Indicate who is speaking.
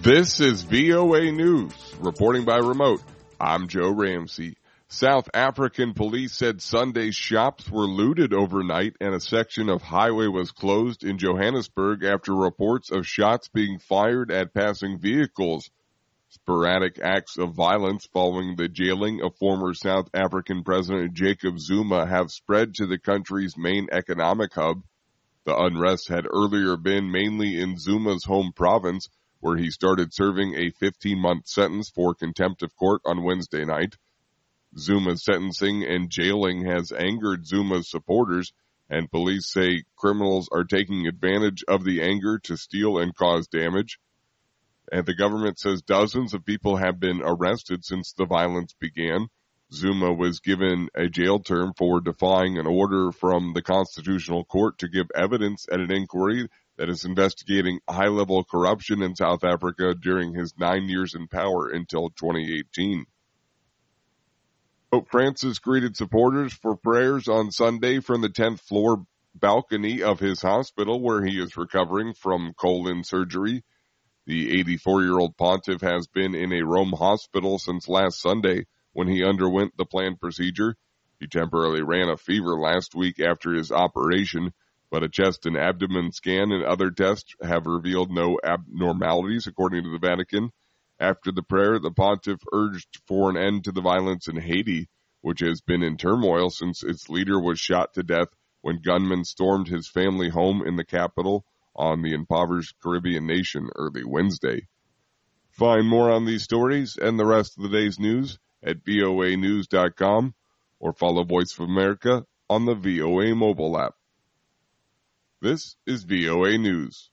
Speaker 1: This is VOA News, reporting by remote. I'm Joe Ramsey. South African police said Sunday shops were looted overnight and a section of highway was closed in Johannesburg after reports of shots being fired at passing vehicles. Sporadic acts of violence following the jailing of former South African President Jacob Zuma have spread to the country's main economic hub. The unrest had earlier been mainly in Zuma's home province, where he started serving a 15-month sentence for contempt of court on Wednesday night. Zuma's sentencing and jailing has angered Zuma's supporters, and police say criminals are taking advantage of the anger to steal and cause damage. And the government says dozens of people have been arrested since the violence began. Zuma was given a jail term for defying an order from the Constitutional Court to give evidence at an inquiry that is investigating high-level corruption in South Africa during his 9 years in power until 2018. Pope Francis greeted supporters for prayers on Sunday from the 10th floor balcony of his hospital where he is recovering from colon surgery. The 84-year-old pontiff has been in a Rome hospital since last Sunday when he underwent the planned procedure. He temporarily ran a fever last week after his operation, but a chest and abdomen scan and other tests have revealed no abnormalities, according to the Vatican. After the prayer, the pontiff urged for an end to the violence in Haiti, which has been in turmoil since its leader was shot to death when gunmen stormed his family home in the capital on the impoverished Caribbean nation early Wednesday. Find more on these stories and the rest of the day's news at voanews.com or follow Voice of America on the VOA mobile app. This is VOA News.